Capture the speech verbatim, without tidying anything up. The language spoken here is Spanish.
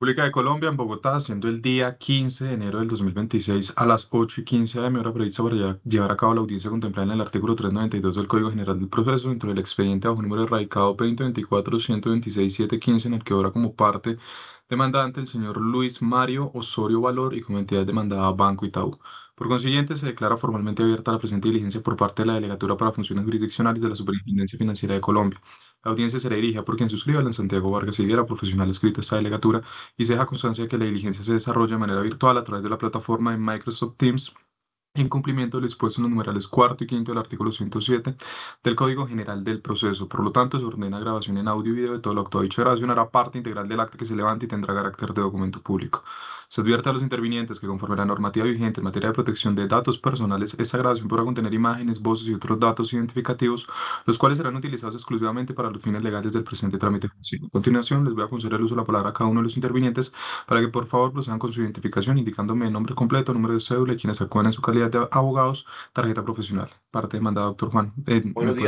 República de Colombia, en Bogotá, siendo el día quince de enero del dos mil veintiséis a las ocho y quince a m, hora prevista para lle- llevar a cabo la audiencia contemplada en el artículo trescientos noventa y dos del Código General del Proceso, dentro del expediente bajo número erradicado veinte veinticuatro ciento veintiséis setecientos quince, en el que obra como parte demandante el señor Luis Mario Osorio Valor y como entidad demandada Banco Itaú. Por consiguiente, se declara formalmente abierta la presente diligencia por parte de la Delegatura para Funciones Jurisdiccionales de la Superintendencia Financiera de Colombia. La audiencia será dirigida por quien suscriba, en Santiago Vargas Higuera, profesional escrito a esta delegatura, y se deja constancia de que la diligencia se desarrolla de manera virtual a través de la plataforma de Microsoft Teams, en cumplimiento de lo dispuesto en los numerales cuarto y quinto del artículo ciento siete del Código General del Proceso. Por lo tanto, se ordena grabación en audio y video de todo lo acto dicho. Grabación hará parte integral del acta que se levante y tendrá carácter de documento público. Se advierte a los intervinientes que, conforme a la normativa vigente en materia de protección de datos personales, esta grabación podrá contener imágenes, voces y otros datos identificativos, los cuales serán utilizados exclusivamente para los fines legales del presente trámite judicial. A continuación, les voy a conceder el uso de la palabra a cada uno de los intervinientes para que por favor procedan con su identificación, indicándome el nombre completo, número de cédula y quienes actúan en su calidad de abogados, tarjeta profesional. Parte demandada, doctor Juan. Eh, ¿me Buenos puede